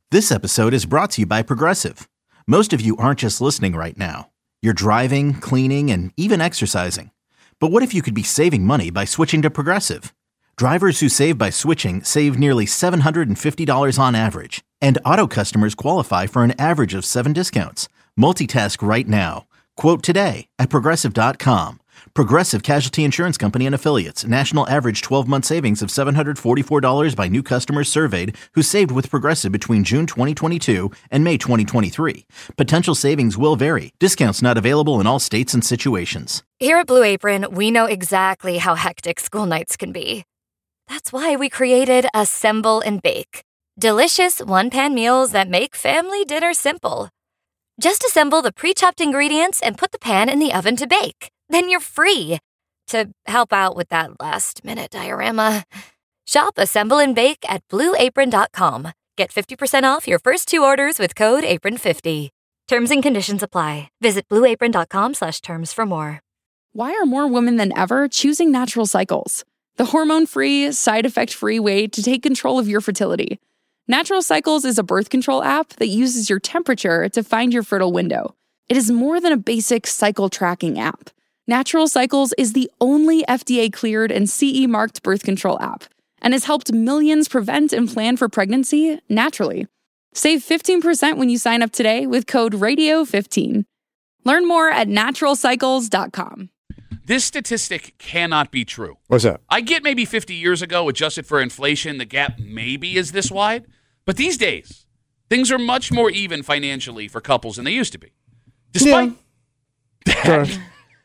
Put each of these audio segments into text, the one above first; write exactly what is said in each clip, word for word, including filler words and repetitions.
This episode is brought to you by Progressive. Most of you aren't just listening right now. You're driving, cleaning, and even exercising. But what if you could be saving money by switching to Progressive? Drivers who save by switching save nearly seven hundred fifty dollars on average. And auto customers qualify for an average of seven discounts. Multitask right now. Quote today at Progressive dot com. Progressive Casualty Insurance Company and Affiliates. National average twelve-month savings of seven hundred forty-four dollars by new customers surveyed who saved with Progressive between June twenty twenty-two and May twenty twenty-three. Potential savings will vary. Discounts not available in all states and situations. Here at Blue Apron, we know exactly how hectic school nights can be. That's why we created Assemble and Bake. Delicious one-pan meals that make family dinner simple. Just assemble the pre-chopped ingredients and put the pan in the oven to bake. Then you're free to help out with that last-minute diorama. Shop Assemble and Bake at blue apron dot com. Get fifty percent off your first two orders with code apron fifty. Terms and conditions apply. Visit blue apron dot com slash terms for more. Why are more women than ever choosing Natural Cycles? The hormone-free, side-effect-free way to take control of your fertility. Natural Cycles is a birth control app that uses your temperature to find your fertile window. It is more than a basic cycle tracking app. Natural Cycles is the only F D A-cleared and C E-marked birth control app and has helped millions prevent and plan for pregnancy naturally. Save fifteen percent when you sign up today with code radio fifteen. Learn more at natural cycles dot com. This statistic cannot be true. What's that? I get maybe fifty years ago, adjusted for inflation, the gap maybe is this wide. But these days, things are much more even financially for couples than they used to be. Despite Yeah. that,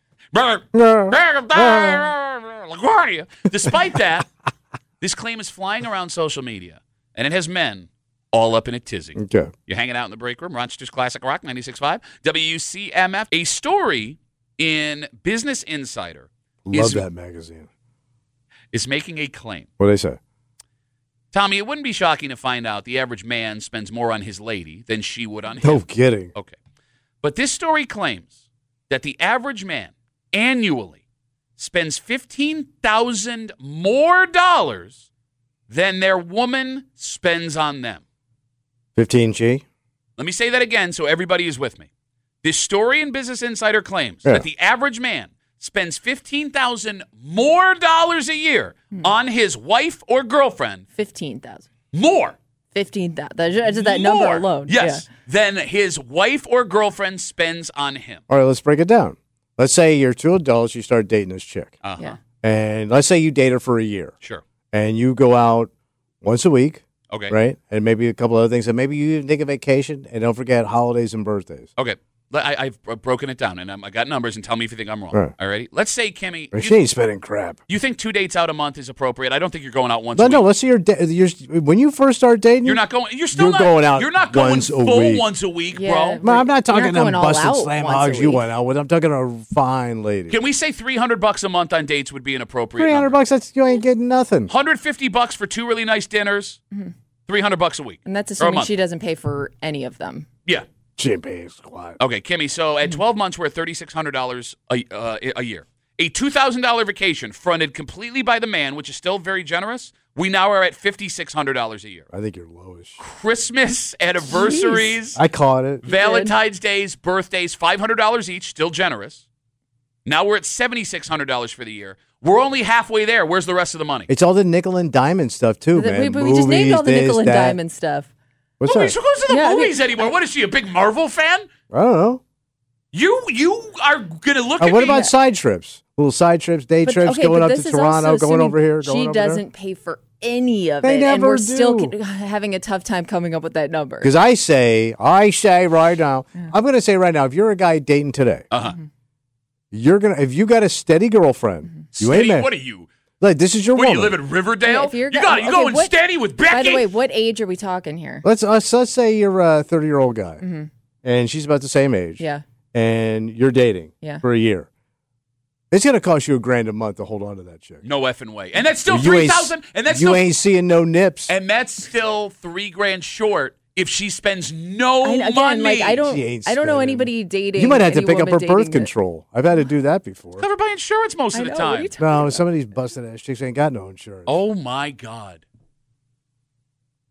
LaGuardia. Despite that, this claim is flying around social media, and it has men all up in a tizzy. Okay. You're hanging out in the break room, Rochester's Classic Rock, ninety-six point five, W C M F. A story in Business Insider Love is, that magazine. is making a claim. What do they say? Tommy, it wouldn't be shocking to find out the average man spends more on his lady than she would on him. No kidding. Okay. But this story claims that the average man annually spends fifteen thousand dollars more dollars than their woman spends on them. fifteen G? Let me say that again so everybody is with me. This story in Business Insider claims Yeah. that the average man spends fifteen thousand dollars more dollars a year Hmm. on his wife or girlfriend. fifteen thousand. More. fifteen thousand. That, that number More, alone. Yes. Than his wife or girlfriend spends on him. All right, let's break it down. Let's say you're two adults, you start dating this chick. Uh-huh. Yeah. And let's say you date her for a year. Sure. And you go out once a week. Okay. Right? And maybe a couple other things. And maybe you even take a vacation. And don't forget holidays and birthdays. Okay. I, I've broken it down, and I'm, I got numbers, and tell me if you think I'm wrong. Right. All righty? Let's say, Kimmy, Or you, she ain't spending crap. you think two dates out a month is appropriate. I don't think you're going out once No, a week. no, let's say you're, da- you're when you first start dating. You're not going. You're still You're not going out You're not going once a full week. once a week, Yeah. bro. No, I'm not You're talking not them going all busted out slam once a hogs you week. went out with. I'm talking a fine lady. Can we say three hundred bucks a month on dates would be an appropriate? Three hundred number? bucks. That's you ain't getting nothing. one hundred fifty bucks for two really nice dinners. three hundred bucks a week. And that's Or a assuming month. she doesn't pay for any of them. Yeah. Champagne squad. Okay, Kimmy. So at twelve months, we're at thirty-six hundred dollars a uh, a year. A two thousand dollars vacation fronted completely by the man, which is still very generous. We now are at fifty-six hundred dollars a year. I think you're lowish. Christmas, anniversaries, I caught it. Valentine's Days, birthdays, five hundred dollars each, still generous. Now we're at seventy-six hundred dollars for the year. We're only halfway there. Where's the rest of the money? It's all the nickel and diamond stuff too, But man. we, but we just named Movies, all the nickel this, and that. diamond stuff. What's Movies? that? Who goes to the Yeah, I movies think- anymore? What is she, a big Marvel fan? I don't know. You you are gonna look Uh, at what me. about side trips? Little side trips, day But, trips, okay, going but up to this is Toronto, also going assuming over here, going She over doesn't pay for any of They it, and never we're still do. con- having a tough time coming up with that number. Because I say, I say right now, I'm going to say right now, if you're a guy dating today, Uh huh. you're gonna if you got a steady girlfriend, you ain't Steady, man. what are you? Like this is your What do woman. you live in Riverdale? Okay, if you're you go- got you okay, going what- steady with Becky? By the way, what age are we talking here? Let's let's, let's say you're a thirty year old guy, and she's about the same age. Yeah. And you're dating Yeah. for a year. It's going to cost you a grand a month to hold on to that chick. no effing way. And that's still You three ain't- thousand. And that's you still, ain't seeing no nips. and that's still three grand short if she spends no I, again, money. like I don't, She ain't I don't know spending. anybody dating. You might have to any pick up woman her dating birth that- control. I've had to do that before. Covered by insurance most I of the know, what are time. you talking No, about? some of these busted ass chicks ain't got no insurance. Oh my God.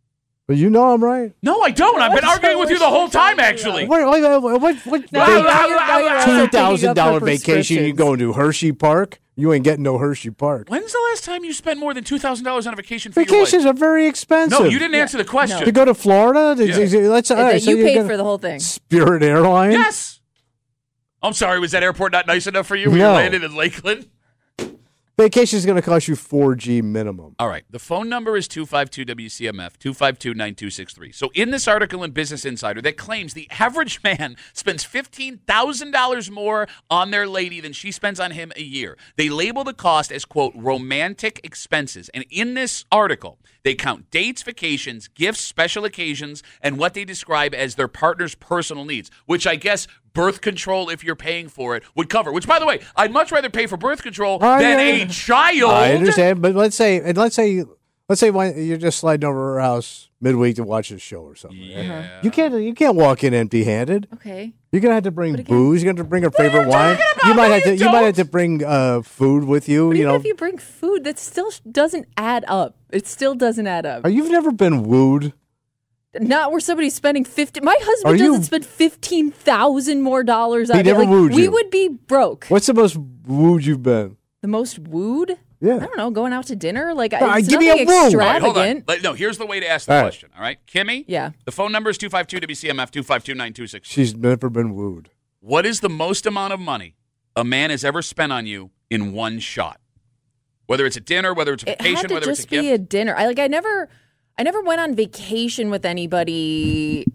But you know I'm right. No, I don't. I've been arguing with you the whole time, actually. What? What? What? what, what No, vac- now you're- now you're also Two thousand dollar picking up her vacation. You prescriptions. going to Hershey Park? You ain't getting no Hershey Park. When's the last time you spent more than two thousand dollars on a vacation for Vacations your are very wife? expensive. No, you didn't answer the question. To go to Florida? To- Yeah. to- Let's. all And right, that so you you're paid gonna- for the whole thing. Spirit Airlines. Yes. I'm sorry, was that airport not nice enough for you when No. you landed in Lakeland? Vacation is going to cost you four G minimum. All right. The phone number is two five two W C M F, two five two, nine two six three. So in this article in Business Insider that claims the average man spends fifteen thousand dollars more on their lady than she spends on him a year. They label the cost as, quote, romantic expenses. And in this article, they count dates, vacations, gifts, special occasions, and what they describe as their partner's personal needs, which I guess birth control, if you're paying for it, would cover. Which, by the way, I'd much rather pay for birth control Oh, than yeah. a child. I understand, but let's say, and let's say, let's say when you're just sliding over her house midweek to watch a show or something. Yeah. You can't, you can't walk in empty-handed. Okay. You're gonna have to bring But again- booze. You're gonna have to bring her favorite wine. talking about? You might No, have to. you You might have don't. to bring uh, food with you. But you even know. if you bring food, that still sh- doesn't add up. It still doesn't add up. Are you've never been wooed? Not where somebody's spending fifty. My husband Are you- doesn't spend fifteen thousand more dollars He on never it. Like, wooed we you. would be broke. What's the most wooed you've been? The most wooed? Yeah. I don't know. Going out to dinner? Like, No, it's give me nothing a woo. All right, All right, hold on. extravagant. Like, No, here's the way to ask the All right. question. All right, Kimmy? Yeah. The phone number is two five two W C M F, two five two, nine two six three. She's never been wooed. What is the most amount of money a man has ever spent on you in one shot? Whether it's a dinner, whether it's a It vacation, had to whether just it's a be gift. a dinner. I like. I never. I never went on vacation with anybody.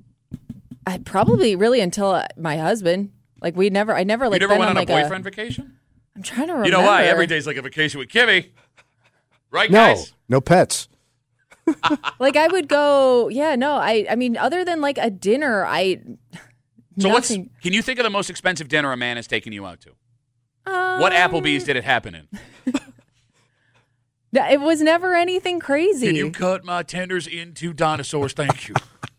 I probably really until uh, my husband. Like we never. I never you like. never been went on, like a boyfriend vacation? I'm trying to remember. You know why? Every day's like a vacation with Kimmy. Right, No, guys? no pets. Like I would go. Yeah. No. I. I mean, other than like a dinner, I. So what's, nothing- can you think of the most expensive dinner a man has taken you out to? Um, What Applebee's did it happen in? no, It was never anything crazy. Can you cut my tenders into dinosaurs? Thank you.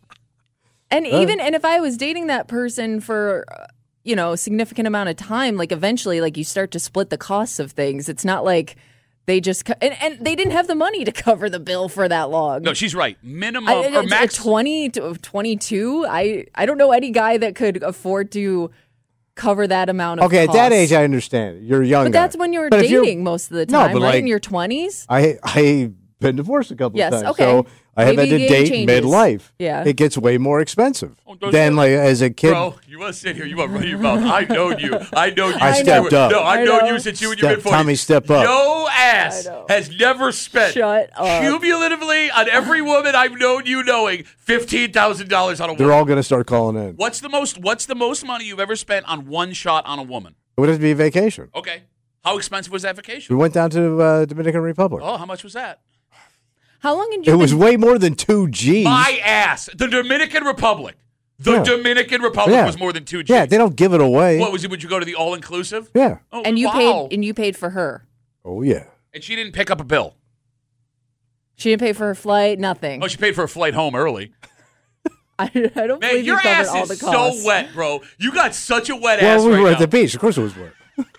And even and if I was dating that person for uh, you know a significant amount of time, like eventually, like you start to split the costs of things. It's not like they just co- and, and they didn't have the money to cover the bill for that long. No, she's right. Minimum I, or at- max. at twenty to twenty-two, I I don't know any guy that could afford to cover that amount of. Okay, at that costs. age, I understand. You're young. But that's when you're But if you're- dating most of the No, time, but right? like- In your twenties. I I been divorced a couple Yes, of times, okay. so I have Maybe had to game date changes. midlife. Yeah. It gets way more expensive Oh, don't than you- like as a kid. Bro, you want to sit here? You want to run your mouth? I've known you. I know you. I since stepped you were, up. No, I've I known know. you since you were in Step- your mid forties. Tommy, step up. Yo ass I know. has never spent Shut up. cumulatively on every woman I've known you knowing fifteen thousand dollars on a woman. They're all going to start calling in. What's the most? What's the most money you've ever spent on one shot on a woman? It would have to be a vacation. Okay, how expensive was that We vacation? went down to uh, Dominican Republic. Oh, how much was that? How long had you? It was been- way more than two G's. My ass. The Dominican Republic. The Yeah. Dominican Republic Yeah. was more than two G's. Yeah, they don't give it away. What was it? Would you go to the all inclusive? Yeah. Oh, and you wow. paid and you paid for her. Oh yeah. And she didn't pick up a bill. She didn't pay for her flight. Nothing. Oh, she paid for a flight home early. I, I don't Man, believe your you covered ass all is the costs. so wet, bro. You got such a wet ass Well, we right were now. at the beach. Of course, it was wet.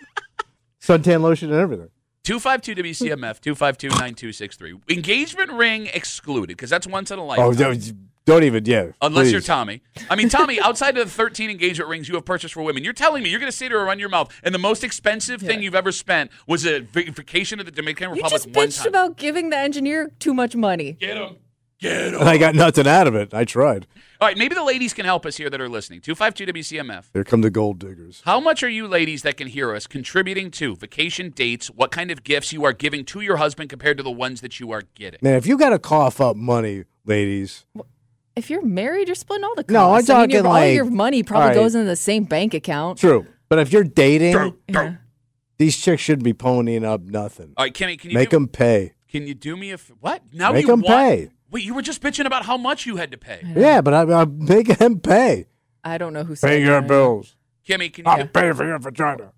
Suntan lotion and everything. two five two W C M F, two five two, nine two six three. Engagement ring excluded, because that's once in a lifetime. Oh, don't, don't even. Yeah. Unless please. you're Tommy. I mean, Tommy, outside of the thirteen engagement rings you have purchased for women, you're telling me you're going to sit here and run your mouth, and the most expensive thing you've ever spent was a va- vacation to the Dominican You Republic just one bitched time. about giving the engineer too much money. Get him. Get him. And I got nothing out of it. I tried. All right, maybe the ladies can help us here that are listening. two five two W C M F. Here come the gold diggers. How much are you ladies that can hear us contributing to vacation dates, what kind of gifts you are giving to your husband compared to the ones that you are getting? Man, if you got to cough up money, ladies, If you're married, you're splitting all the costs. No, I'm I mean, talking your- all like- your money probably all right. goes into the same bank account. true. But if you're dating, True, true. Yeah. these chicks shouldn't be ponying up nothing. All right, Kimmy, can you Make do, them pay. Can you do me a f- what? Now Make you 'em want, pay. Wait, you were just bitching about how much you had to pay. Yeah, but I'm, I'm making them pay. I don't know who said Pay your that. bills. Kimmy, can you, I'm paying for your vagina.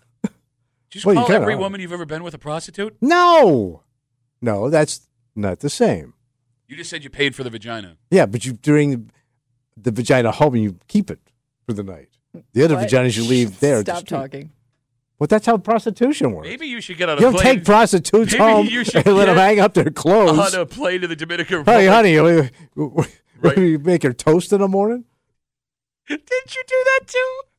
just Well, you call kinda every are. woman you've ever been with a prostitute? No. No, that's not the same. You just said you paid for the vagina. Yeah, but you during the vagina home, you keep it for the night. The other What? vaginas you leave there. Stop just keep. talking. But that's how prostitution works. Maybe you should get on a You don't plane. take prostitutes Maybe home you should and let them get hang up their clothes. on a plane to the Dominican Republic. Hey, honey, you, Right. you make your toast in the morning? Didn't you do that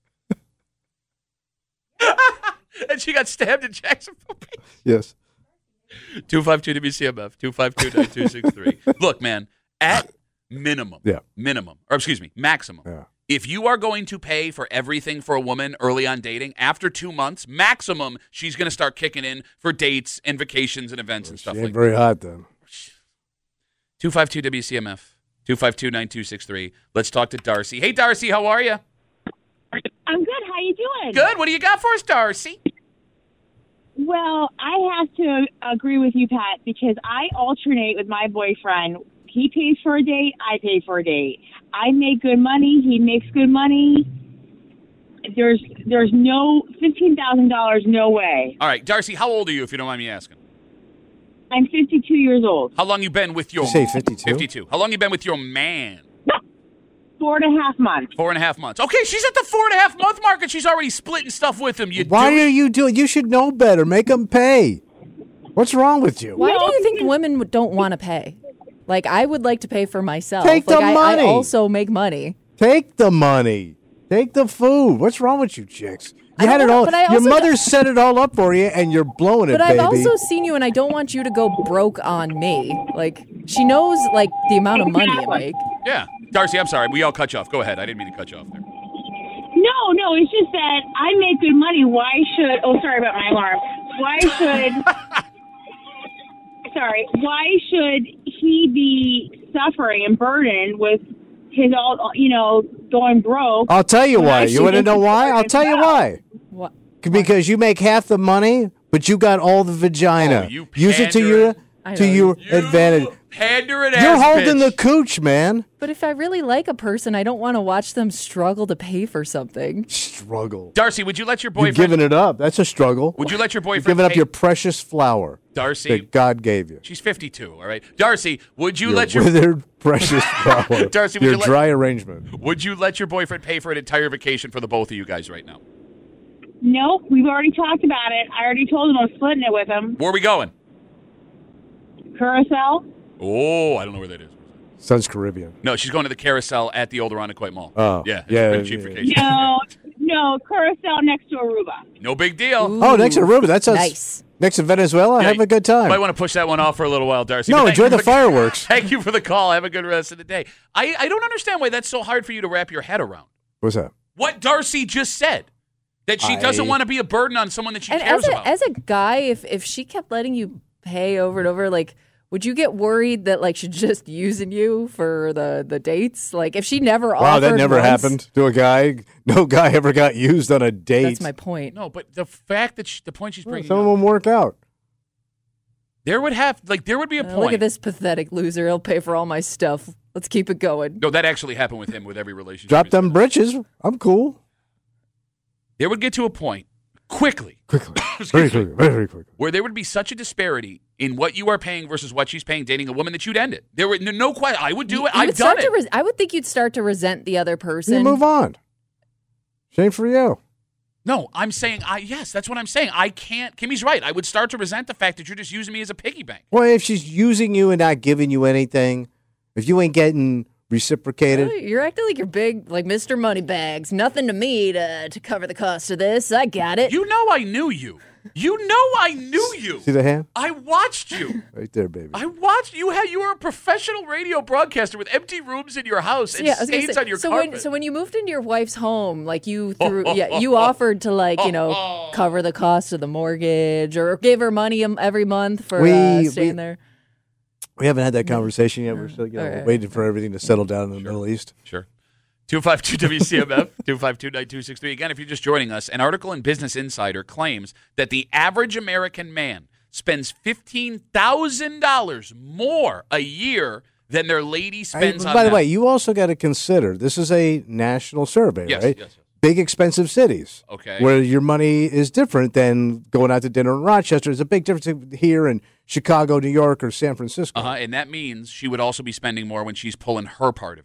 too? And she got stabbed in Jacksonville. Yes. two five two W C M F, two five two, nine two six three. Look, man, at minimum, Yeah. minimum, or excuse me, maximum, Yeah. if you are going to pay for everything for a woman early on dating, after two months, maximum, she's going to start kicking in for dates and vacations and events and She stuff ain't like very that. hot then. two five two W C M F, two five two, nine two six three. Let's talk to Darcy. Hey, Darcy, how are you? I'm good. How you doing? Good. What do you got for us, Darcy? Well, I have to agree with you, Pat, because I alternate with my boyfriend. He pays for a date, I pay for a date. I make good money, he makes good money. There's there's no fifteen thousand dollars, no way. All right, Darcy, how old are you, if you don't mind me asking? I'm fifty-two years old. How long you been with your... Did you say fifty-two? fifty-two. How long you been with your man? Four and a half months. Four and a half months. Okay, she's at the four and a half month mark, and she's already splitting stuff with him. You Why douche. are you doing? You should know better. Make them pay. What's wrong with you? Why No, do you think because- women don't want to pay? Like, I would like to pay for myself. Take like, the I, money. I also make money. Take the money. Take the food. What's wrong with you, chicks? I You had don't it know, all. but I Your also mother don't- set it all up for you, and you're blowing it, But I've baby. also seen you, and I don't want you to go broke on me. Like, she knows, like, the amount of money you make. Yeah. Darcy, I'm sorry. We all cut you off. Go ahead. I didn't mean to cut you off there. No, no, it's just that I make good money. Why should, oh, sorry about my alarm. Why should, sorry, why should he be suffering and burdened with his all, you know, going broke? I'll tell you when why. I You should want to get know why? supported I'll tell you as well? why. What? Because you make half the money, but you got all the vagina. Oh, you Use it to your I to know. your You advantage. pandering You're ass holding bitch. the cooch, man. But if I really like a person, I don't want to watch them struggle to pay for something. Struggle. Darcy, would you let your You're boyfriend... giving it up. That's a struggle. Would you let your You're boyfriend... giving up pay- your precious flower Darcy, that God gave you. she's fifty-two, all right? Darcy, would you Your let your... withered precious flower. Darcy, would your you let- dry arrangement. Would you let your boyfriend pay for an entire vacation for the both of you guys right now? Nope, we've already talked about it. I already told him I'm splitting it with him. Where are we going? Curacao? Oh, I don't know where that is. Sun's Caribbean. No, she's going to the carousel at the Old Irondequoit Mall. Oh, yeah. It's yeah, pretty cheap yeah, vacation. No, no, Curacao next to Aruba. No big deal. Oh, next to Aruba. That's us. Nice. Next to Venezuela. Yeah, Have a good time. Might want to push that one off for a little while, Darcy. No, but thank enjoy you the for- fireworks. Thank you for the call. Have a good rest of the day. I, I don't understand why that's so hard for you to wrap your head around. What's that? What Darcy just said. That she I- doesn't want to be a burden on someone that she And cares as a, about. as a guy, if, if she kept letting you pay over and over, like, would you get worried that, like, she's just using you for the, the dates? Like, if she never offered Wow, that never once- happened to a guy. No guy ever got used on a date. That's my point. no, but the fact that she, the point she's Well, bringing some of up, them work out. there would have, like, there would be a Uh, point. look at this pathetic loser. He'll pay for all my stuff. Let's keep it going. No, that actually happened with him with every relationship. Drop he's them been in. britches. I'm cool. There would get to a point, quickly, Quickly. Very quickly. Very quickly. where there would be such a disparity in what you are paying versus what she's paying dating a woman that you'd end it. There would no, no question. I would do You- it. you I've would done start to it. res- I would think you'd start to resent the other person. You move on. Shame for you. No, I'm saying I yes, that's what I'm saying. I can't. Kimmy's right. I would start to resent the fact that you're just using me as a piggy bank. Well, if she's using you and not giving you anything, if you ain't getting reciprocated, Oh, you're acting like you're big, like Mister Moneybags. Nothing to me to to cover the cost of this. I got it. You know I knew you. You know I knew you. see the hand? I watched you. Right there, baby. I watched you. Had you were a professional radio broadcaster with empty rooms in your house and yeah, I was gonna stains say, on your so carpet. when so when you moved into your wife's home, like you threw, yeah, you offered to like you know cover the cost of the mortgage or give her money um, every month for We- uh, we- staying there. We haven't had that conversation yet. We're still you know, All right. waiting for everything to settle down in the Middle East. Sure. two five two W C M F, two five two, nine two six three. Again, if you're just joining us, an article in Business Insider claims that the average American man spends fifteen thousand dollars more a year than their lady I- spends on by the them. way, you also got to consider this is a national survey, Yes, right? yes, yes. Big expensive cities, Okay. where your money is different than going out to dinner in Rochester. There's a big difference here in Chicago, New York, or San Francisco. Uh-huh, and that means she would also be spending more when she's pulling her part of it.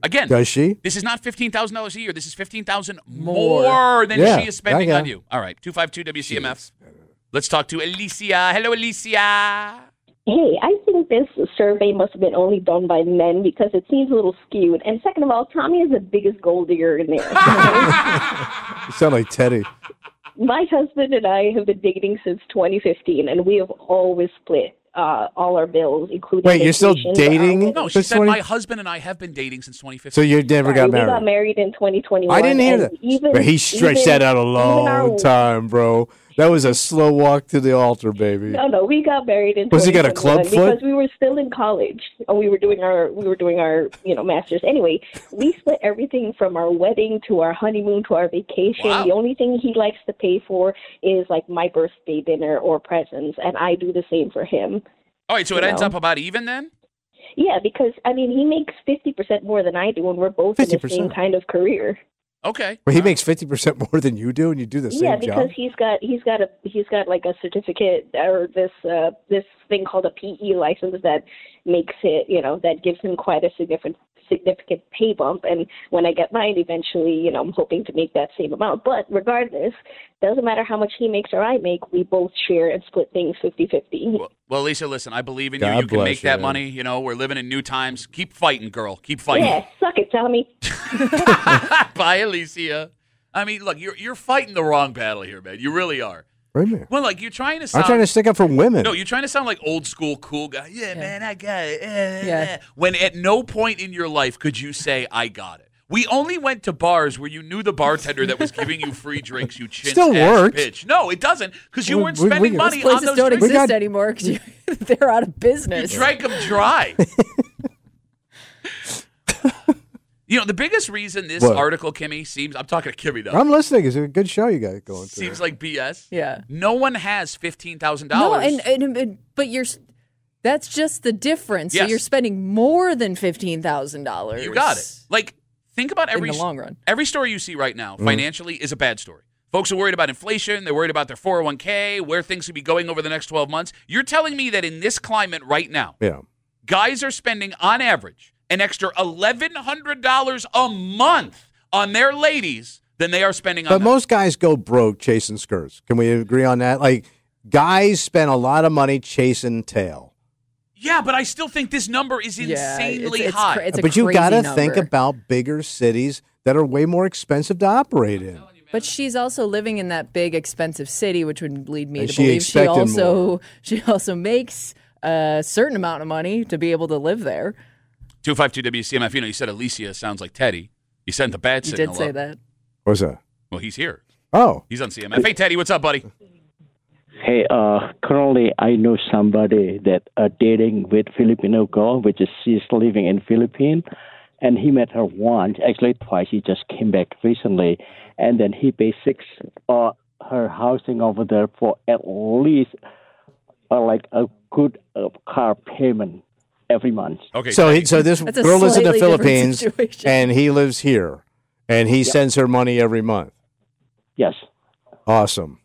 Again, Does she? This is not fifteen thousand dollars a year. This is fifteen thousand dollars More. more than Yeah, she is spending yeah, yeah. on you. All right, two five two W C M F. Let's talk to Alicia. Hello, Alicia. Hey, I think this survey must have been only done by men because it seems a little skewed. And second of all, Tommy is the biggest gold digger in there. You sound like Teddy. My husband and I have been dating since twenty fifteen, and we have always split uh, all our bills, including Wait, you're still vacations, dating? our- No, she Since said twenty my husband and I have been dating since twenty So fifteen. you never Sorry, got We got married? married in twenty twenty-one. I didn't hear and that. Even, But he stretched even- that out a even long our- time, bro. That was a slow walk to the altar, baby. No, no, we got married in. Was he got a club twenty twenty-one foot? Because we were still in college, and we were doing our we were doing our you know masters. Anyway, we split everything from our wedding to our honeymoon to our vacation. Wow. The only thing he likes to pay for is like my birthday dinner or presents, and I do the same for him. All right, so it you ends know. up about even then? Yeah, because I mean, he makes fifty percent more than I do, and we're both in the fifty same percent? kind of career. Okay. But he makes fifty percent more than you do, and you do the same Yeah, because job? he's got he's got a he's got like a certificate or this uh, this thing called a P E license that makes it you know that gives him quite a significant significant pay bump. And when I get mine eventually, you know, I'm hoping to make that same amount. But regardless, doesn't matter how much he makes or I make, we both share and split things fifty-fifty. Well, well, Lisa, listen, I believe in you. God You can bless make you, that man. money. You know, we're living in new times. Keep fighting, girl. Keep fighting. Yeah, suck it, Tommy. Bye, Alicia. I mean, look, you're you're fighting the wrong battle here, man. You really are. Wait a minute. Well, like you're trying to I'm sound. trying to stick up for women. No, you're trying to sound like old school cool guy. Yeah, man, I got it. Eh, Yeah. eh. When at no point in your life could you say, I got it. We only went to bars where you knew the bartender that was giving you free drinks. You chintz Still ass worked. bitch. No, it doesn't, because you We- weren't we- spending we- money Those on places those don't drinks. exist got- anymore because they're out of business. You drank them dry. You know, the biggest reason this What? article, Kimmy, seems, I'm talking to Kimmy now, I'm listening. It's a good show you got going through. seems like B S. Yeah. No one has fifteen thousand No, dollars. and, and, and but you're that's just the difference. Yes. So you're spending more than fifteen thousand dollars. You got it. Like, think about every the long run. Every story you see right now, Mm-hmm. financially, is a bad story. Folks are worried about inflation. They're worried about their four oh one k, where things could be going over the next twelve months. You're telling me that in this climate right now, Yeah. guys are spending, on average, an extra eleven hundred dollars a month on their ladies than they are spending on But them. most guys go broke chasing skirts. Can we agree on that? Like, guys spend a lot of money chasing tail. Yeah, but I still think this number is Yeah, insanely it's, it's, high. cra- it's a but you crazy got to number. think about bigger cities that are way more expensive to operate in. But she's also living in that big, expensive city, which would lead me And to she believe she expected also more. she also makes a certain amount of money to be able to live there. two five two W C M F. You know, you said Alicia sounds like Teddy. You sent the bad You signal did say up. that. What's that? Well, he's here. Oh, He's on C M F. Hey, Teddy, what's up, buddy? Hey, uh, currently I know somebody that uh, dating with Filipino girl, which is she's living in Philippines, and he met her once, actually twice. He just came back recently, and then he paid six uh her housing over there for at least uh, like a good uh, car payment every month. Okay. so Teddy. he, so this That's a girl lives in the slightly different Philippines, situation. and he lives here, and he sends her money every month. Yes. Awesome.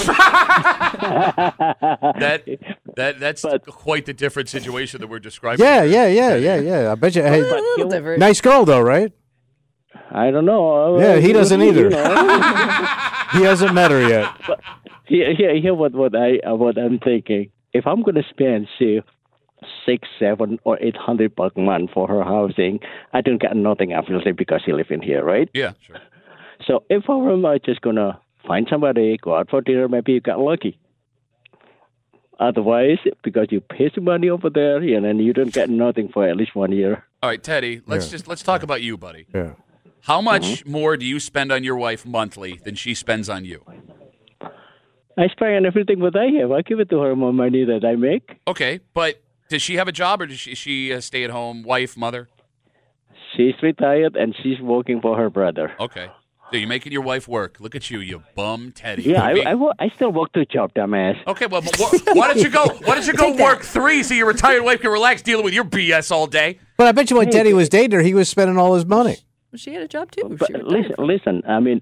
that that that's But- quite the different situation that we're describing. Yeah, here. yeah, yeah, yeah, yeah. I bet you. Hey, a little different. nice girl though, right? I don't know. Yeah, he doesn't either. You know. He hasn't met her yet. Here, here, here what, what I uh, what I'm thinking. If I'm gonna spend say six, seven, or eight hundred bucks a month for her housing, I don't get nothing obviously because she live in here, right? Yeah, sure. So if I were just gonna find somebody, go out for dinner, maybe you got lucky. Otherwise, because you pay some money over there, and then you don't get nothing for at least one year. All right, Teddy, let's Yeah. just let's talk about you, buddy. Yeah. How much more do you spend on your wife monthly than she spends on you? I spend on everything what I have. I give it to her more money that I make. Okay, but does she have a job or does she, is she a stay-at-home wife, mother? She's retired and she's working for her brother. Okay. So you're making your wife work. Look at you, you bum Teddy. Yeah, You're being- I, I, wo- I still work two job, dumbass. Okay, well, but wh- why don't you go? Why don't you go work three so your retired wife can relax dealing with your B S all day? But I bet you when Teddy was dating her, he was spending all his money. She had a job too. But She retired listen, from- listen. I mean,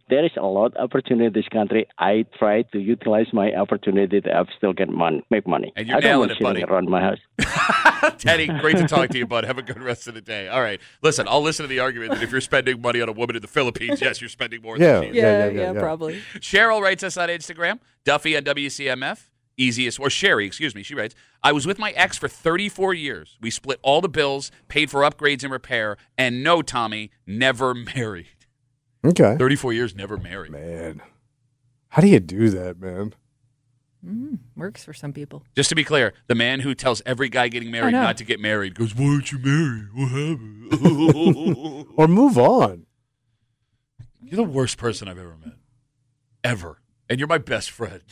there is a lot of opportunity in this country. I try to utilize my opportunity to still get money, make money. And you're I don't nailing want it, buddy. sitting around my house. Teddy, great to talk to you, bud. Have a good rest of the day. All right. Listen, I'll listen to the argument that if you're spending money on a woman in the Philippines, yes, you're spending more Yeah. than she is. Yeah, Yeah, yeah, yeah, yeah, yeah. probably. Cheryl writes us on Instagram. Duffy on W C M F. Easiest, or Sherry, excuse me, she writes, I was with my ex for thirty-four years. We split all the bills, paid for upgrades and repair, and no, Tommy, never married. Okay. thirty-four years, never married. Man. How do you do that, man? Mm, works for some people. Just to be clear, the man who tells every guy getting married know. not to get married goes, why aren't you married? What happened? Or move on. You're the worst person I've ever met. Ever. And you're my best friend.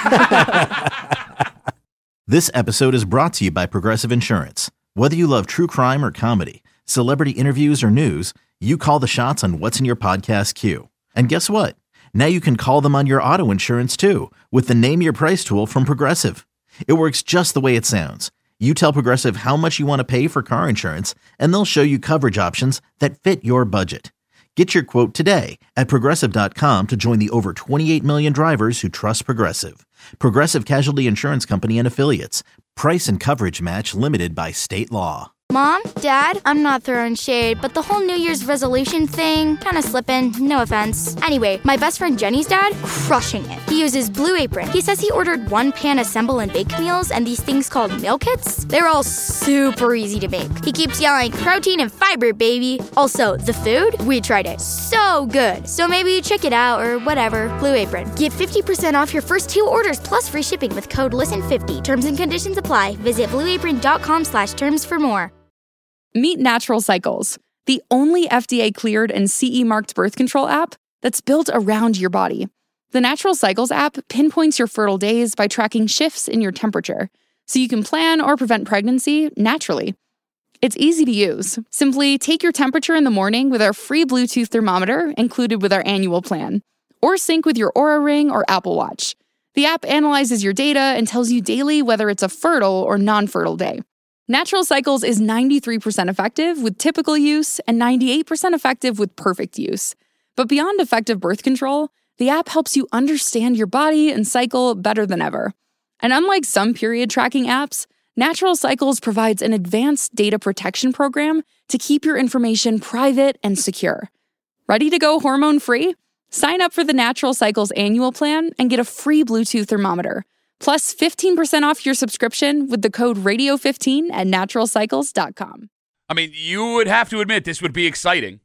This episode is brought to you by Progressive Insurance. Whether you love true crime or comedy, celebrity interviews or news, you call the shots on what's in your podcast queue. And guess what? Now you can call them on your auto insurance too with the Name Your Price tool from Progressive. It works just the way it sounds. You tell Progressive how much you want to pay for car insurance, and they'll show you coverage options that fit your budget. Get your quote today at Progressive dot com to join the over twenty-eight million drivers who trust Progressive. Progressive Casualty Insurance Company and Affiliates. Price and coverage match limited by state law. Mom, Dad, I'm not throwing shade, but the whole New Year's resolution thing, kind of slipping, no offense. Anyway, my best friend Jenny's dad, crushing it. He uses Blue Apron. He says he ordered one pan assemble and bake meals and these things called meal kits. They're all super easy to make. He keeps yelling, protein and fiber, baby. Also, the food, we tried it. So good. So maybe check it out or whatever. Blue Apron. Get fifty percent off your first two orders plus free shipping with code listen fifty. Terms and conditions apply. Visit blueapron.com slash terms for more. Meet Natural Cycles, the only F D A-cleared and C E-marked birth control app that's built around your body. The Natural Cycles app pinpoints your fertile days by tracking shifts in your temperature, so you can plan or prevent pregnancy naturally. It's easy to use. Simply take your temperature in the morning with our free Bluetooth thermometer included with our annual plan, or sync with your Oura Ring or Apple Watch. The app analyzes your data and tells you daily whether it's a fertile or non-fertile day. Natural Cycles is ninety-three percent effective with typical use and ninety-eight percent effective with perfect use. But beyond effective birth control, the app helps you understand your body and cycle better than ever. And unlike some period tracking apps, Natural Cycles provides an advanced data protection program to keep your information private and secure. Ready to go hormone-free? Sign up for the Natural Cycles annual plan and get a free Bluetooth thermometer. Plus fifteen percent off your subscription with the code radio fifteen at natural cycles dot com. I mean, you would have to admit this would be exciting.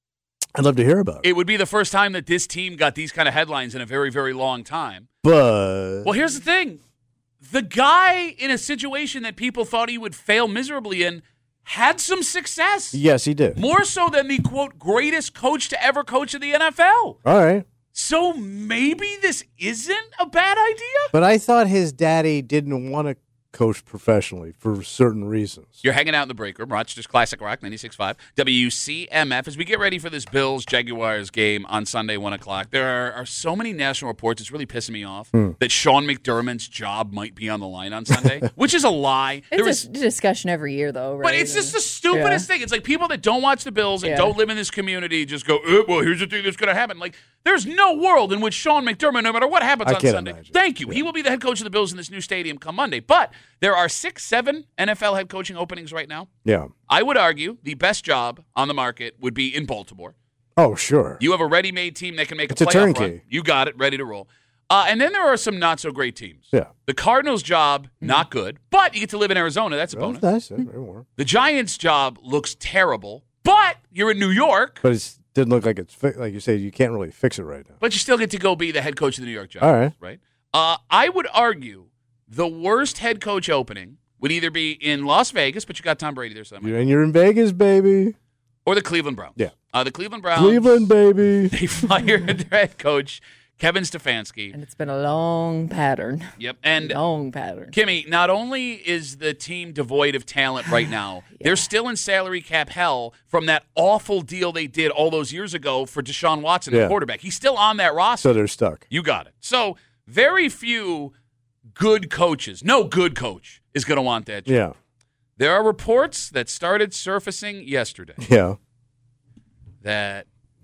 I'd love to hear about it. It would be the first time that this team got these kind of headlines in a very, very long time. But Well, here's the thing. The guy in a situation that people thought he would fail miserably in had some success. yes, he did. More so than the, quote, greatest coach to ever coach in the N F L. All right. So maybe this isn't a bad idea? But I thought his daddy didn't want to coach professionally for certain reasons. You're hanging out in the break room, Rochester's Classic Rock, ninety-six point five, W C M F. As we get ready for this Bills-Jaguars game on Sunday, one o'clock, there are, are so many national reports, it's really pissing me off, Hmm. that Sean McDermott's job might be on the line on Sunday, which is a lie. It's There a was- discussion every year, though, right? But it's just the stupidest Yeah. thing. It's like people that don't watch the Bills and Yeah. don't live in this community just go, eh, well, here's the thing that's going to happen. Like, there's no world in which Sean McDermott, no matter what happens I on can't Sunday, imagine. thank you. He will be the head coach of the Bills in this new stadium come Monday. But there are six, seven N F L head coaching openings right now. Yeah. I would argue the best job on the market would be in Baltimore. Oh, sure. You have a ready-made team that can make It's a a playoff turnkey. run. You got it, ready to roll. Uh, and then there are some not-so-great teams. Yeah. The Cardinals' job, not good, but you get to live in Arizona. That's a Well, bonus. that's nice. Very warm. The Giants' job looks terrible, but you're in New York, But it didn't look like it's fi- like you say. You can't really fix it right now. but you still get to go be the head coach of the New York Giants. All right. Right? Uh, I would argue the worst head coach opening would either be in Las Vegas, but you got Tom Brady there, so that might- And you're in Vegas, baby. or the Cleveland Browns. Yeah. Uh, the Cleveland Browns. Cleveland, baby. They fired their head coach, Kevin Stefanski. And it's been a long pattern. Yep. And long pattern. Kimmy, not only is the team devoid of talent right now, Yeah. they're still in salary cap hell from that awful deal they did all those years ago for Deshaun Watson, the Yeah. quarterback. He's still on that roster. So they're stuck. You got it. So very few good coaches, no good coach is going to want that job. Yeah. There are reports that started surfacing yesterday Yeah. that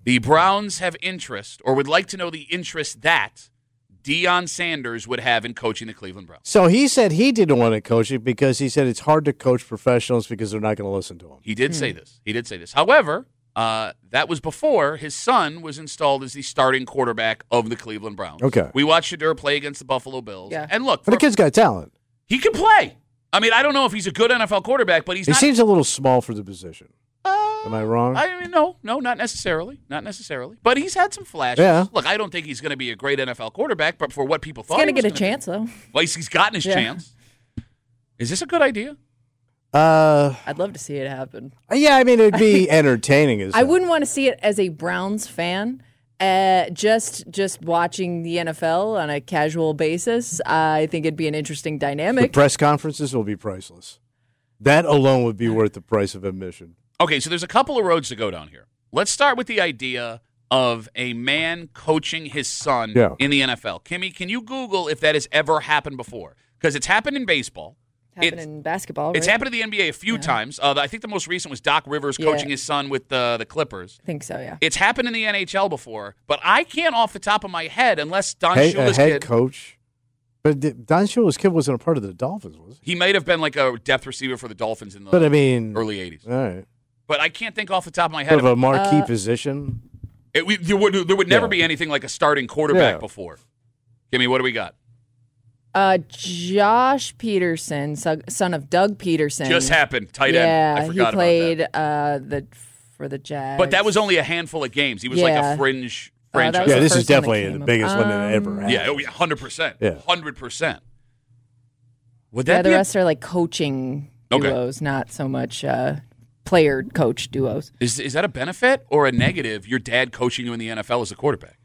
The Browns have interest, or would like to know the interest that Deion Sanders would have in coaching the Cleveland Browns. So he said he didn't want to coach it because he said it's hard to coach professionals because they're not going to listen to him. He did say this. He did say this. However, uh, that was before his son was installed as the starting quarterback of the Cleveland Browns. Okay. We watched Shedeur play against the Buffalo Bills. Yeah. And look, But the kid's got talent. he can play. I mean, I don't know if he's a good N F L quarterback, but he's He not. seems a little small for the position. Uh, Am I wrong? I mean, no, no, not necessarily. Not necessarily. But he's had some flashes. Yeah. Look, I don't think he's going to be a great N F L quarterback, but for what people He's thought going to he was get a gonna chance, be, though. well, he's, he's gotten his Yeah. chance. Is this a good idea? Uh, I'd love to see it happen. yeah, I mean, it'd be entertaining. As I hell. wouldn't want to see it as a Browns fan. Uh, just just watching the N F L on a casual basis, I think it'd be an interesting The dynamic. press conferences will be priceless. That alone would be worth the price of admission. Okay, so there's a couple of roads to go down here. Let's start with the idea of a man coaching his son Yeah. in the N F L. Kimmy, can you Google if that has ever happened before? Because it's happened in baseball. Happened It's- in basketball, right? It's happened in the N B A a few Yeah. times. Uh, I think the most recent was Doc Rivers Yeah. coaching his son with the, the Clippers. I think so, yeah. It's happened in the N H L before, but I can't off the top of my head unless Don Hey, a Shula's head kid. coach. But the- Don Shula's kid wasn't a part of the Dolphins, was he? He might have been like a depth receiver for the Dolphins in the But I mean, early eighties. all right. But I can't think off the top of my head. Sort of of- a marquee Uh, position. It, we, there, would, there would never Yeah. be anything like a starting quarterback Yeah. before. Kimmy, what do we got? Uh, Josh Peterson, so- son of Doug Peterson. Just happened. Tight yeah, end. I he forgot played about that. uh, the for the Jags. But that was only a handful of games. He was like Yeah. a fringe Oh, that franchise. was Yeah, the this is first one that definitely came the up. biggest limit I ever Um, had. yeah, oh, yeah, one hundred percent. Yeah. one hundred percent. Would Yeah, that the be a- rest are like coaching Okay. duos, not so much uh, player coach duos. is, is that a benefit or a negative, your dad coaching you in the N F L as a quarterback?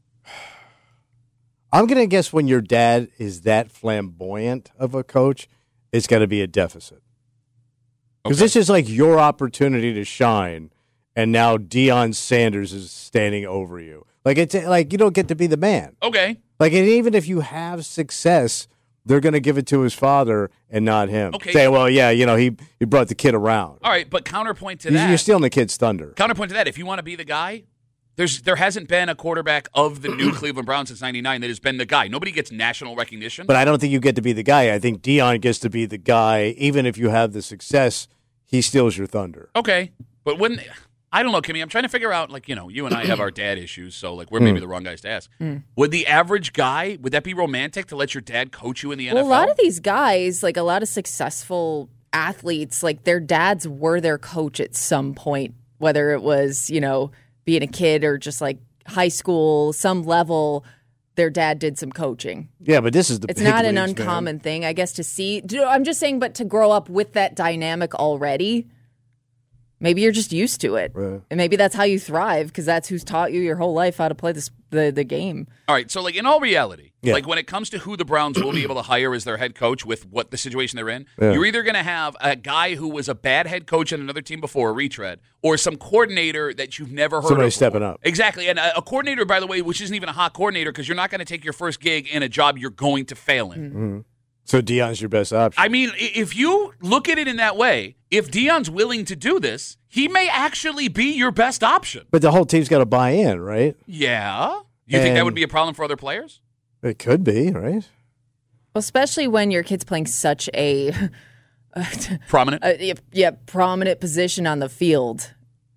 I'm going to guess when your dad is that flamboyant of a coach, it's got to be a deficit. Because Okay. this is like your opportunity to shine, and now Deion Sanders is standing over you. Like it's like you don't get to be the man. Okay. Like and even if you have success, they're going to give it to his father and not him. Okay. Say, well, yeah, you know, he he brought the kid around. All right, but counterpoint to You're- that. You're stealing the kid's thunder. Counterpoint to that, if you want to be the guy, there's there hasn't been a quarterback of the new Cleveland Browns since ninety-nine that has been the guy. Nobody gets national recognition. But I don't think you get to be the guy. I think Deion gets to be the guy. Even if you have the success, he steals your thunder. Okay, but when I don't know, Kimmy, I'm trying to figure out, like, you know, you and I have our dad issues, so like we're maybe the wrong guys to ask. Would the average guy, would that be romantic to let your dad coach you in the N F L? Well, a lot of these guys, like a lot of successful athletes, like their dads were their coach at some point, whether it was, you know, being a kid or just like high school, some level, their dad did some coaching. Yeah, but this is the It's big not an leagues, man. uncommon thing, I guess, to see. do- I'm just saying, but to grow up with that dynamic already, maybe you're just used to it. Right. And maybe that's how you thrive because that's who's taught you your whole life how to play this the, the game. All right, so like in all reality, Yeah. like when it comes to who the Browns will be able to hire as their head coach with what the situation they're in, Yeah. you're either going to have a guy who was a bad head coach in another team before, a retread, or some coordinator that you've never heard Somebody of. stepping before. up. Exactly, and a, a coordinator, by the way, which isn't even a hot coordinator because you're not going to take your first gig in a job you're going to fail in. Mm-hmm. So Deion's your best option. I mean, i- if you look at it in that way, if Deion's willing to do this, he may actually be your best option. but the whole team's got to buy in, right? Yeah. You think that And- would be a problem for other players? It could be, right? Well, especially when your kid's playing such a Prominent? uh, yeah, yeah, prominent position on the field.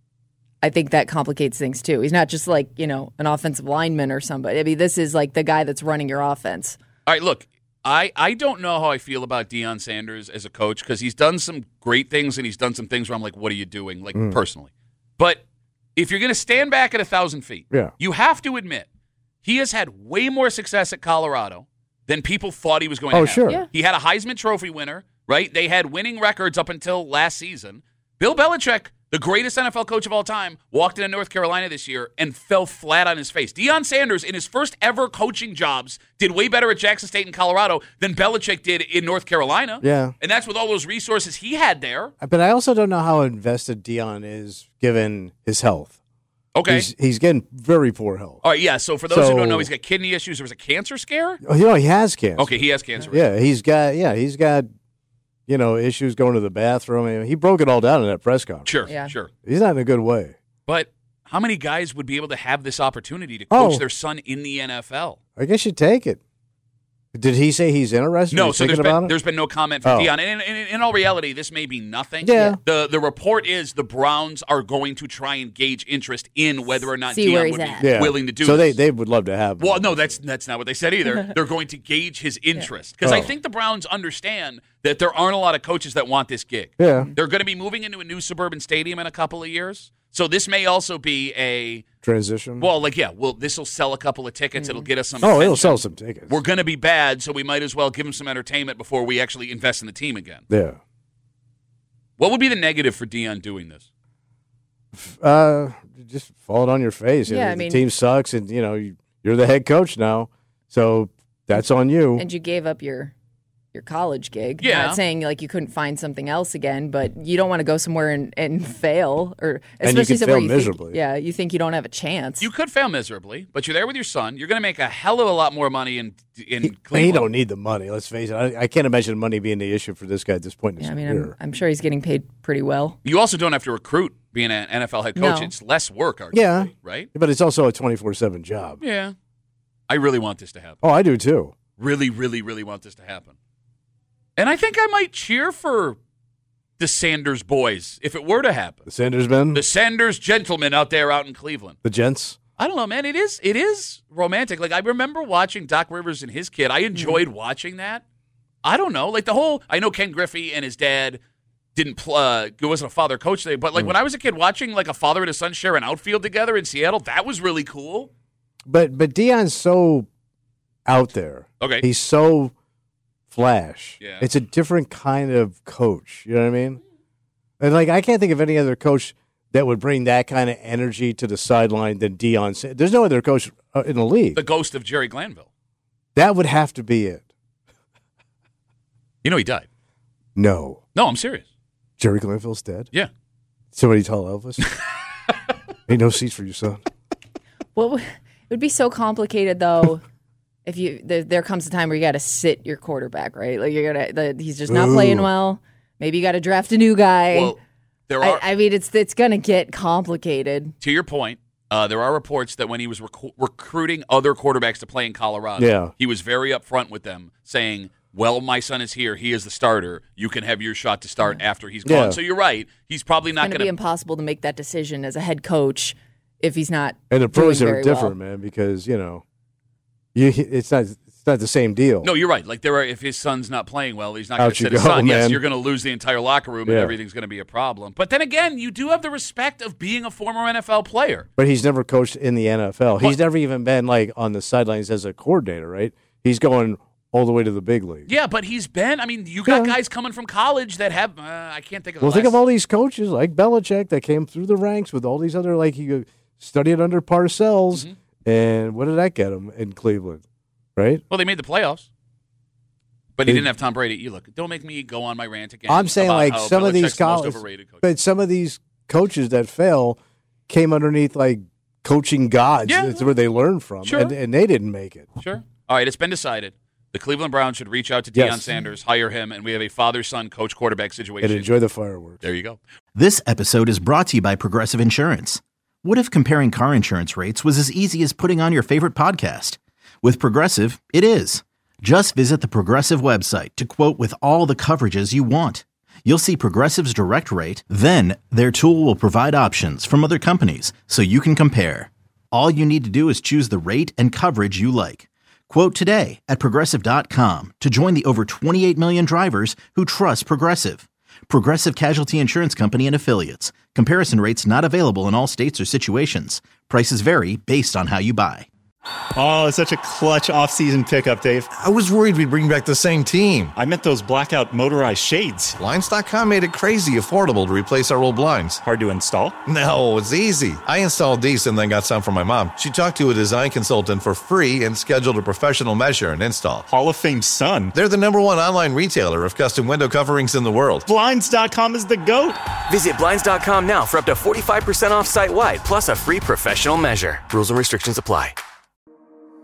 I think that complicates things too. He's not just like, you know, an offensive lineman or somebody. I mean, this is like the guy that's running your offense. All right, look, I, I don't know how I feel about Deion Sanders as a coach because he's done some great things and he's done some things where I'm like, what are you doing, like personally? But if you're going to stand back at a thousand feet, Yeah. you have to admit he has had way more success at Colorado than people thought he was going to Oh, have. sure. Yeah. He had a Heisman Trophy winner, right? They had winning records up until last season. Bill Belichick, the greatest N F L coach of all time, walked into North Carolina this year and fell flat on his face. Deion Sanders, in his first ever coaching jobs, did way better at Jackson State and Colorado than Belichick did in North Carolina. Yeah. And that's with all those resources he had there. But I also don't know how invested Deion is given his health. Okay. He's, he's getting very poor health. all right, yeah. So for those who So- don't know, he's got kidney issues. There was a cancer scare? Oh, you know, he has cancer. Okay, he has cancer. Yeah, he's got, yeah, he's got, you know, issues going to the bathroom. I mean, he broke it all down in that press conference. Sure, Yeah. sure. He's not in a good way. But how many guys would be able to have this opportunity to coach Oh. their son in the N F L? I guess you take it. Did he say he's interested? No, He's so there's thinking been, about it? there's been no comment from Oh. Dion. And in, in, in all reality, this may be nothing. Yeah. The the report is the Browns are going to try and gauge interest in whether or not See where Dion he's would at. be Yeah. willing to do So this. they they would love to have. Well, no, that's that's not what they said either. They're going to gauge his interest because I Oh. think the Browns understand that there aren't a lot of coaches that want this gig. Yeah. They're going to be moving into a new suburban stadium in a couple of years. So this may also be a transition. well, like yeah, well, this will sell a couple of tickets. It'll get us some. oh, it'll attention. sell some tickets. We're going to be bad, so we might as well give them some entertainment before we actually invest in the team again. yeah. What would be the negative for Dion doing this? Uh, just fall it on your face. You Yeah, know, I the mean- team sucks, and you know you, you're the head coach now, so that's on you. And you gave up your your college gig. Yeah. Not saying like you couldn't find something else again, but you don't want to go somewhere and, and fail, or And you especially could somewhere fail you miserably. think, yeah, you think you don't have a chance. You could fail miserably, but you're there with your son. You're going to make a hell of a lot more money in in He, Cleveland. he don't need the money. Let's face it. I, I can't imagine money being the issue for this guy at this point in his yeah, I mean, career. I'm, I'm sure he's getting paid pretty well. You also don't have to recruit being an N F L head coach. No. It's less work, arguably, Yeah. right? But it's also a twenty-four seven job. Yeah. I really want this to happen. Oh, I do too. Really, really, really want this to happen. And I think I might cheer for the Sanders boys if it were to happen. The Sanders men, The the, Sanders gentlemen out there out in Cleveland. gents. I don't know, man. It is it is romantic. Like I remember watching Doc Rivers and his kid. I enjoyed watching that. I don't know, like the whole. I know Ken Griffey and his dad didn't. Pl- uh, it wasn't a father coach thing, but like when I was a kid, watching like a father and a son share an outfield together in Seattle, that was really cool. But but Dion's so out there. Okay. He's so flash. Yeah. It's a different kind of coach. You know what I mean? And like I can't think of any other coach that would bring that kind of energy to the sideline than Dion. Sa- There's no other coach uh, in the league. The ghost of Jerry Glanville. That would have to be it. You know he died. No. No, I'm serious. Jerry Glanville's dead? Yeah. Somebody tell Elvis. Ain't no seats for your son. Well, it would be so complicated though. If you there, there comes a time where you got to sit your quarterback, right? Like you're gonna, the, he's just not Ooh. playing well. Maybe you got to draft a new guy. Well, there are. I, I mean, it's it's gonna get complicated. to your point, uh, there are reports that when he was rec- recruiting other quarterbacks to play in Colorado, Yeah. he was very upfront with them, saying, "Well, my son is here. He is the starter. You can have your shot to start after he's gone." Yeah. So you're right. He's probably It's not going to going be impossible to make that decision as a head coach if he's not. And the pros doing are very different, well. man, because, you know, you it's not it's not the same deal. No, you're right. Like there are, if his son's not playing well, he's not going Out to sit you his go, son. Yes, man. you're going to lose the entire locker room, and Yeah. everything's going to be a problem. But then again, you do have the respect of being a former N F L player. But he's never coached in the N F L. He's What? never even been like on the sidelines as a coordinator, right? He's going all the way to the big league. Yeah, but he's been. I mean, you got Yeah. guys coming from college that have. Uh, I can't think of. The Well, think last- of all these coaches like Belichick that came through the ranks with all these other, like he studied under Parcells, Mm-hmm. and what did that get him in Cleveland, right? Well, they made the playoffs, but he They- didn't have Tom Brady. You look. Don't make me go on my rant again. I'm saying about like how some of these Belichick's the most college, overrated coach. but some of these coaches that fail came underneath like coaching gods. Yeah. That's where they learned from, Sure. and, and they didn't make it. Sure. All right, it's been decided. The Cleveland Browns should reach out to Deion Yes. Sanders, hire him, and we have a father-son coach-quarterback situation. And enjoy the fireworks. There you go. This episode is brought to you by Progressive Insurance. What if comparing car insurance rates was as easy as putting on your favorite podcast? With Progressive, it is. Just visit the Progressive website to quote with all the coverages you want. You'll see Progressive's direct rate, then their tool will provide options from other companies so you can compare. All you need to do is choose the rate and coverage you like. Quote today at Progressive dot com to join the over twenty-eight million drivers who trust Progressive. Progressive Casualty Insurance Company and Affiliates. Comparison rates not available in all states or situations. Prices vary based on how you buy. Oh, it's such a clutch off-season pickup, Dave. I was worried we'd bring back the same team. I meant those blackout motorized shades. Blinds dot com made it crazy affordable to replace our old blinds. Hard to install? No, it's easy. I installed these and then got some for my mom. She talked to a design consultant for free and scheduled a professional measure and install. Hall of Fame son. They're the number one online retailer of custom window coverings in the world. Blinds dot com is the GOAT. Visit Blinds dot com now for up to forty-five percent off site-wide, plus a free professional measure. Rules and restrictions apply.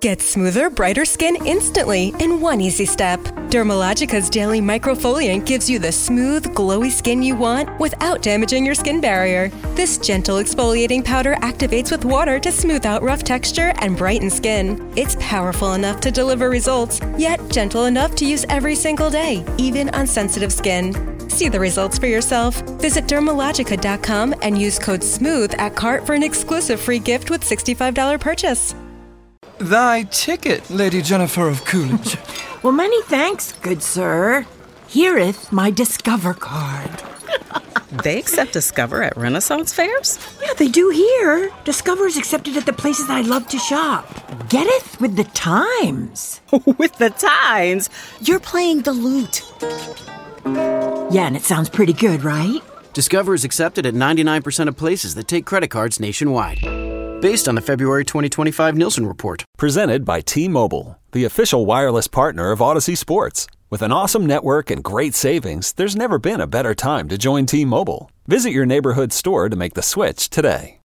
Get smoother, brighter skin instantly in one easy step. Dermalogica's daily microfoliant gives you the smooth, glowy skin you want without damaging your skin barrier. This gentle exfoliating powder activates with water to smooth out rough texture and brighten skin. It's powerful enough to deliver results, yet gentle enough to use every single day, even on sensitive skin. See the results for yourself. Visit Dermalogica dot com and use code SMOOTH at cart for an exclusive free gift with sixty-five dollars purchase. Thy ticket, Lady Jennifer of Coolidge. Well, many thanks, good sir. Hereeth my Discover card. They accept Discover at Renaissance fairs? Yeah, they do here. Discover is accepted at the places I love to shop. Getteth with the times. With the times? You're playing the lute. Yeah, and it sounds pretty good, right? Discover is accepted at ninety-nine percent of places that take credit cards nationwide. Based on the February twenty twenty-five Nielsen report. Presented by T-Mobile, the official wireless partner of Odyssey Sports. With an awesome network and great savings, there's never been a better time to join T-Mobile. Visit your neighborhood store to make the switch today.